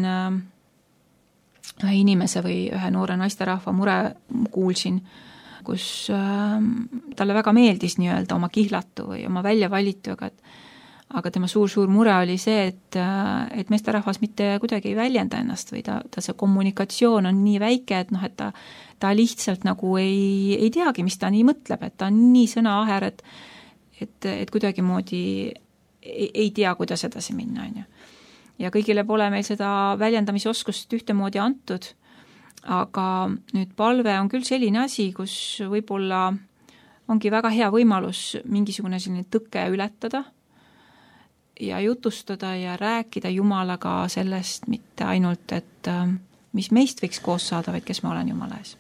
ühe inimese või ühe noore naisterahva mure kuulsin, kus talle väga meeldis nii-öelda oma kihlatu või oma väljavalitu, aga tema suur mure oli see, et meesterahvas mitte kuidagi ei väljenda ennast või ta see kommunikatsioon on nii väike, et noh, et ta lihtsalt nagu ei teagi, mis ta nii mõtleb, et ta on nii sõnaaher, et kuidagi moodi ei tea, kuidas edasi minna, on ju. Ja kõigile pole meil seda väljendamisoskust ühtemoodi antud, aga nüüd palve on küll selline asi, kus võib-olla ongi väga hea võimalus mingisugune selline tõke ületada ja jutustada ja rääkida Jumalaga sellest mitte ainult, et mis meist võiks koos saada, vaid kes ma olen Jumala ees.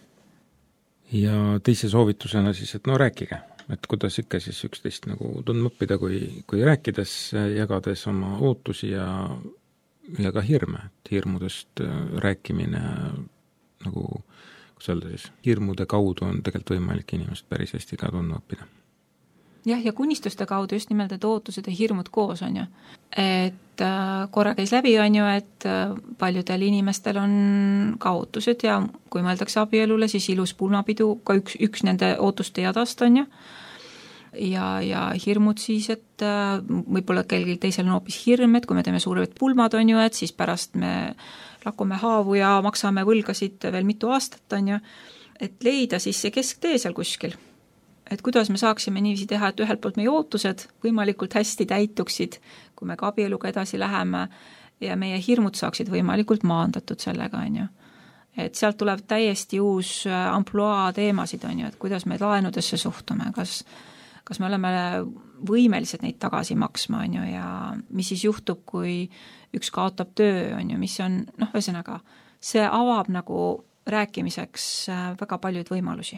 Ja teise soovitusena siis, et no rääkige. Et kuidas ikka siis üksteist nagu tundma õppida, kui rääkides, jagades oma ootusi ja ka hirme, et hirmudest rääkimine nagu, kus öelda siis, hirmude kaudu on tegelikult võimalik inimest päris hästi ka tundma õppida. Jah, ja kunistuste kaudu just nimelt, et ootused ja hirmud koos on ju. Et korra käis läbi on ju, et paljudel inimestel on ka ootused ja kui mõeldakse abielule, siis ilus pulmapidu, ka üks nende ootuste jadast on ju. ja hirmud siis, et võib-olla kellelgi teisel on hoopis hirm, et kui me teeme suured pulmad, on ju, et siis pärast me lakume haavu ja maksame võlgasid veel mitu aastat, on ju, et leida siis see kesktee seal kuskil. Et kuidas me saaksime niiviisi teha, et ühelt poolt meie ootused võimalikult hästi täituksid, kui me ka abieluga edasi läheme ja meie hirmud saaksid võimalikult maandatud sellega, on ju. Et sealt tuleb täiesti uus ampluaa teemasid, on ju, et kuidas me laenudesse suhtume, kas me oleme võimelised neid tagasi maksma, on ju, ja mis siis juhtub, kui üks kaotab töö, on ju, mis on, ühesõnaga, see avab nagu rääkimiseks väga paljuid võimalusi.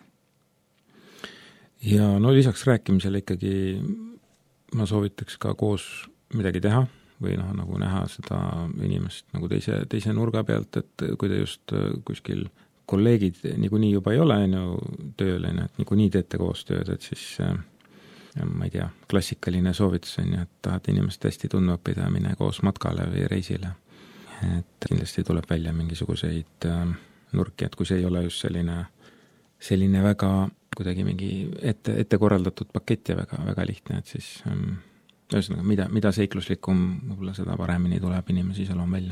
Ja lisaks rääkimisele ikkagi ma soovitaks ka koos midagi teha või nagu näha seda inimest nagu teise nurga pealt, et kui te just kuskil kolleegid niikuinii juba ei ole tööl, et niikuinii teete koostööd, et siis ma ei tea, klassikaline soovitus on ju, et tahad inimest hästi tundma õppida, mine koos matkale või reisile. Et kindlasti tuleb välja mingisuguseid nurki, et kui see ei ole just selline väga kuidagi mingi ette korraldatud pakett ja väga, väga lihtne, et siis ühesõnaga, mida seikluslikum, võib-olla seda paremini tuleb inimesi iseloom välja.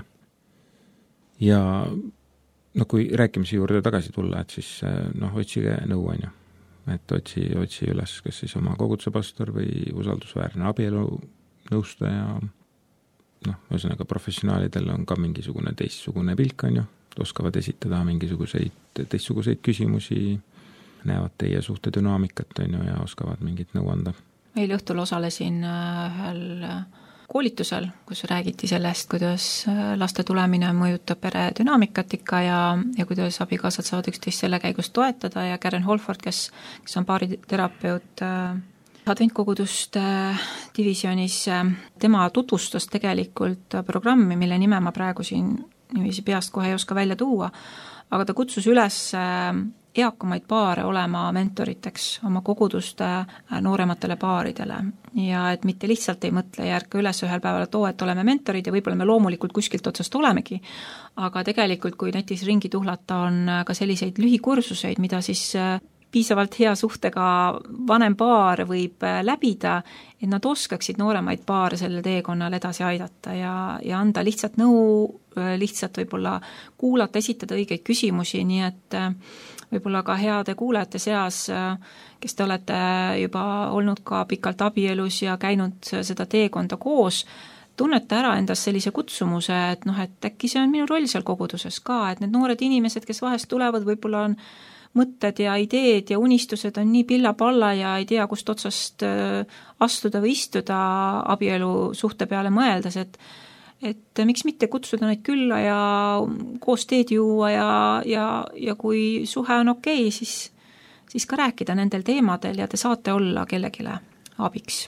Ja kui rääkimise juurde tagasi tulla, et siis otsige nõu, on ju. Et otsi üles, kas siis oma koguduse pastor või usaldusväärne abielu nõustaja. Ühesõnaga professionaalidel on ka mingisugune teistsugune pilk, on ju. Oskavad esitada mingisuguseid teistsuguseid küsimusi, näevad teie suhte dünaamikat, on ju, ja oskavad mingit nõu anda. Meil õhtul osalesin ühel koolitusel, kus räägiti sellest, kuidas laste tulemine mõjutab pere dünaamikat ikka ja kuidas abikaasad saavad üksteist selle käigus toetada ja Karen Holford, kes on baariterapeut Adventkoguduste divisionis, tema tutvustas tegelikult programmi, mille nime ma praegu siin niiviisi peast kohe ei oska välja tuua, aga ta kutsus üles eakamaid paare olema mentoriteks oma koguduste noorematele paaridele ja et mitte lihtsalt ei mõtle ja ärka üles ühel päeval, et oleme mentorid ja võib-olla me loomulikult kuskilt otsast olemegi, aga tegelikult kui netis ringi tuhlata, on ka selliseid lühikursuseid, mida siis piisavalt hea suhtega vanem paar võib läbida, et nad oskaksid nooremaid paare sellel teekonnal edasi aidata ja anda lihtsalt nõu, lihtsalt võib-olla kuulata, esitada õigeid küsimusi, nii et võib-olla ka heade kuulajate seas, kes te olete juba olnud ka pikalt abielus ja käinud seda teekonda koos, tunnete ära endas sellise kutsumuse, et äkki see on minu roll seal koguduses ka, et need noored inimesed, kes vahest tulevad, võib-olla on mõtted ja ideed ja unistused on nii pilla-palla ja ei tea, kust otsast astuda või istuda abielu suhte peale mõeldes, et miks mitte kutsuda neid külla ja koos teed juua ja kui suhe on okei, siis ka rääkida nendel teemadel ja te saate olla kellegile abiks.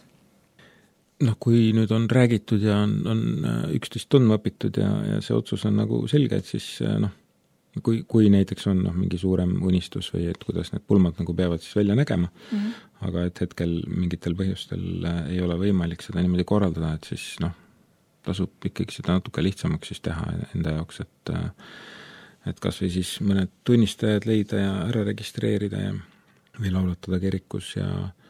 Kui nüüd on räägitud ja on üksteist tundma õpitud ja see otsus on nagu selge, et siis kui näiteks on mingi suurem unistus või et kuidas need pulmad nagu peavad siis välja nägema, aga et hetkel mingitel põhjustel ei ole võimalik seda niimoodi korraldada, et siis tasub ikkagi seda natuke lihtsamaks siis teha enda jaoks, et kas või siis mõned tunnistajad leida ja ära registreerida ja või laulatada kirikus ja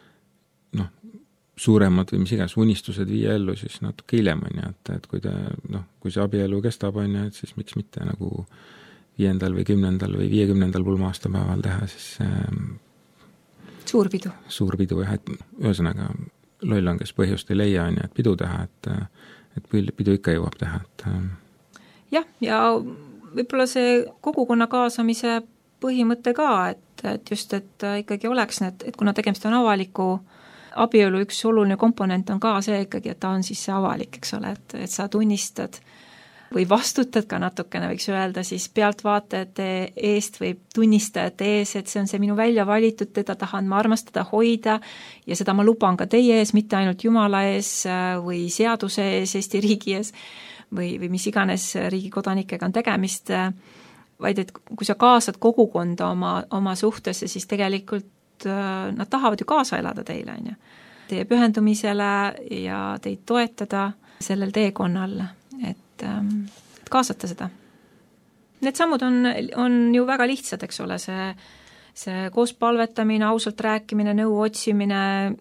suuremad või mis iganes unistused viia ellu siis natuke hiljem on ju, et kui see abielu kestab on ju, et siis miks mitte nagu 5. või 10. või 50. pulma-aastapäeval teha siis suur pidu jah, et ühesõnaga loll on, kes põhjust ei leia on ju, et pidu teha, et pidu ikka jõuab teha, jah, ja võib-olla see kogukonna kaasamise põhimõte ka, et just, et ikkagi oleks need, et kuna tegemist on avaliku abielu, üks oluline komponent on ka see ikkagi, et ta on siis see avalik, eks ole, et sa tunnistad või vastutad ka natukene, võiks öelda, siis pealtvaatajate eest või tunnistajate ees, et see on see minu välja valitud, teda tahan ma armastada, hoida ja seda ma luban ka teie ees, mitte ainult Jumala ees või seaduse ees, Eesti riigi ees või mis iganes riigi kodanikega on tegemist, vaid et kui sa kaasad kogukonda oma suhtesse, siis tegelikult nad tahavad ju kaasa elada teile, on ju. Teie pühendumisele ja teid toetada sellel teekonnal, et kaasata seda. Need sammud on ju väga lihtsad, eks ole, see koos palvetamine, ausalt rääkimine, nõu otsimine,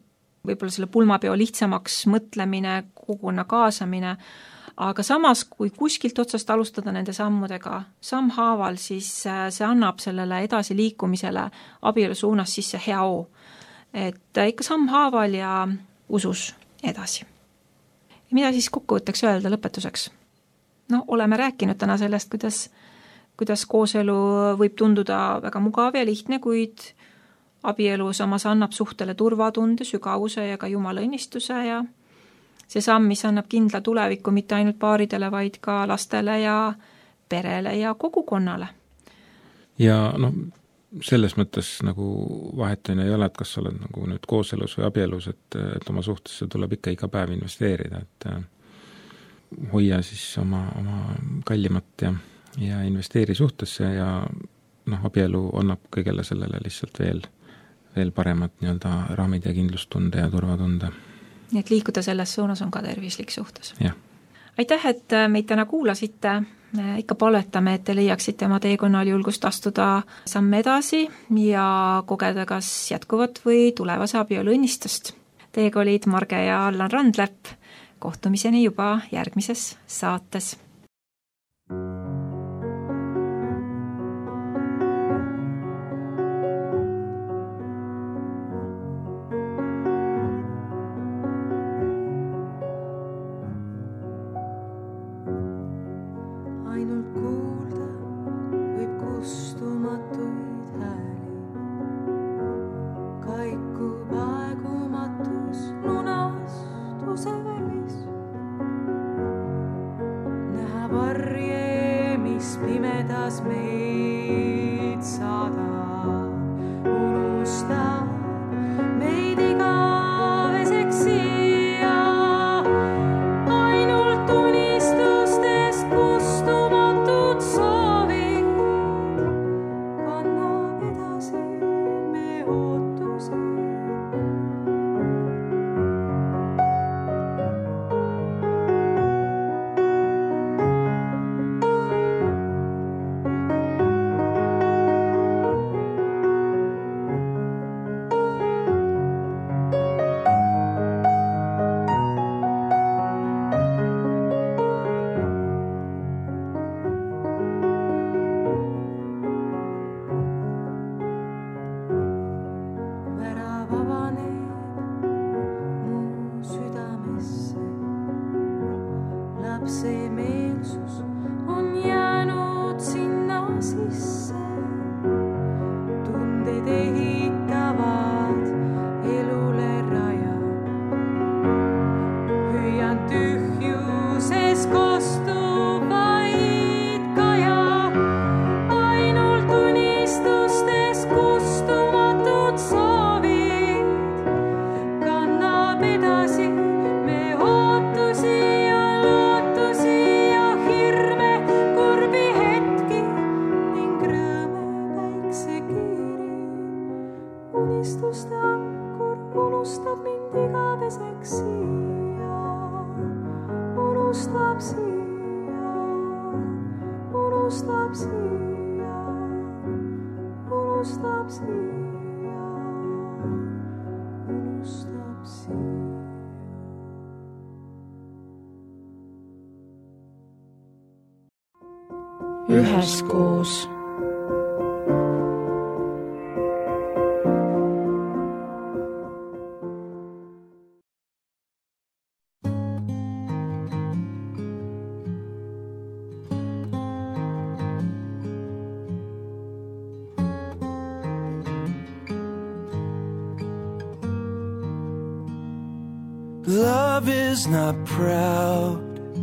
võib-olla selle pulmapeo lihtsamaks mõtlemine, koguna kaasamine, aga samas, kui kuskilt otsast alustada nende sammudega sammhaaval, siis see annab sellele edasiliikumisele abielu suunas sisse hea hoo. Et ikka sammhaaval ja usus edasi. Ja mida siis kokkuvõtteks öelda lõpetuseks? No, oleme rääkinud täna sellest, kuidas kooselu võib tunduda väga mugav ja lihtne, kuid abielu samas annab suhtele turvatunde, sügavuse ja ka Jumala õnnistuse ja see samm, mis annab kindla tulevikku mitte ainult paaridele, vaid ka lastele ja perele ja kogukonnale. Ja selles mõttes nagu vahetuna ei ole, et kas sa oled nagu nüüd kooselus või abielus, et oma suhtesse tuleb ikka iga päev investeerida, et hoia siis oma kallimat ja investeeri suhtesse ja abielu annab kõigele sellele lihtsalt veel paremat nii-öelda raamid ja kindlustunde ja turvatunde. Nii et liikuda selles suunas on ka tervislik suhtes. Ja. Aitäh, et meid täna kuulasite. Me ikka paletame, et te leiaksite oma teekonnal julgust astuda samme edasi ja kogeda kas jätkuvat või tulevase abielu õnnistust. Teiega olid Marge ja Allan Randlepp. Kohtumiseni juba järgmises saates. pimedas meid saadab, unustab meid igaveseks siia. Ainult unistustes kustumatud soovid kannab edasi me ootusi. See meelsus on jäänud sinna sisse, tunded ehitavad elule raja. Hüüan tühjuses kostuvaid kaja, ainult unistustes kustumatud soovid kannab edasi me ootusi. Unistuste ankur unustab mind igaveseks siia, unustab siia, unustab siia, unustab siia, unustab siia. Üheskoos. Love is not proud.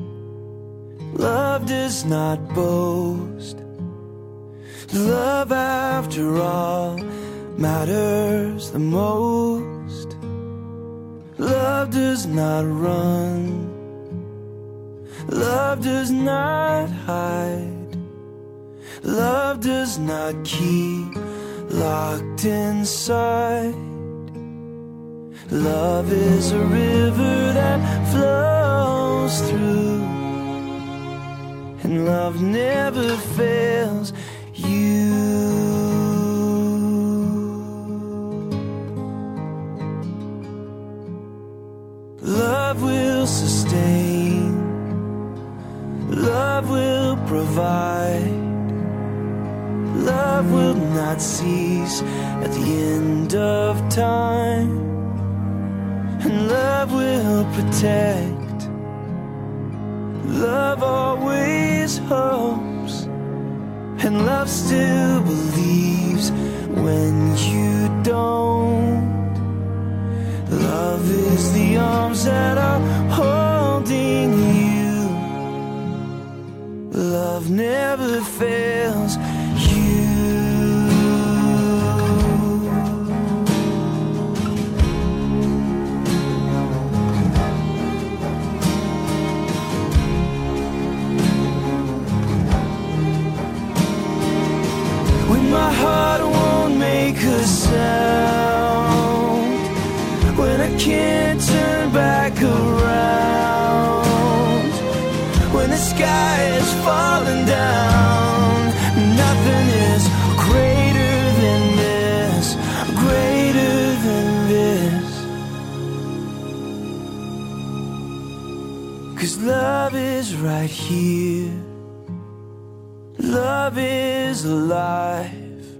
Love does not boast. Love, after all, matters the most. Love does not run. Love does not hide. Love does not keep locked inside. Love is a river that flows through, and love never fails you. will sustain. Love will provide. Love will not cease at the end of time. And love will protect. Love always hopes. And love still believes when you don't. Love is the arms that are holding you. Love never fails you. When my heart won't make a sound, when I can't turn back around, when the sky is falling down, nothing is greater than this, greater than this. 'Cause love is right here. Love is alive.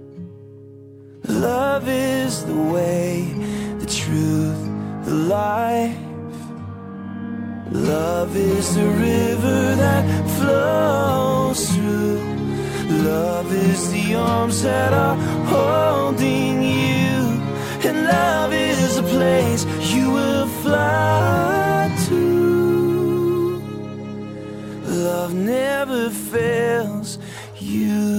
Love is the way, the truth, the life. Love is the river that flows through. Love is the arms that are holding you. And love is a place you will fly to. Love never fails you.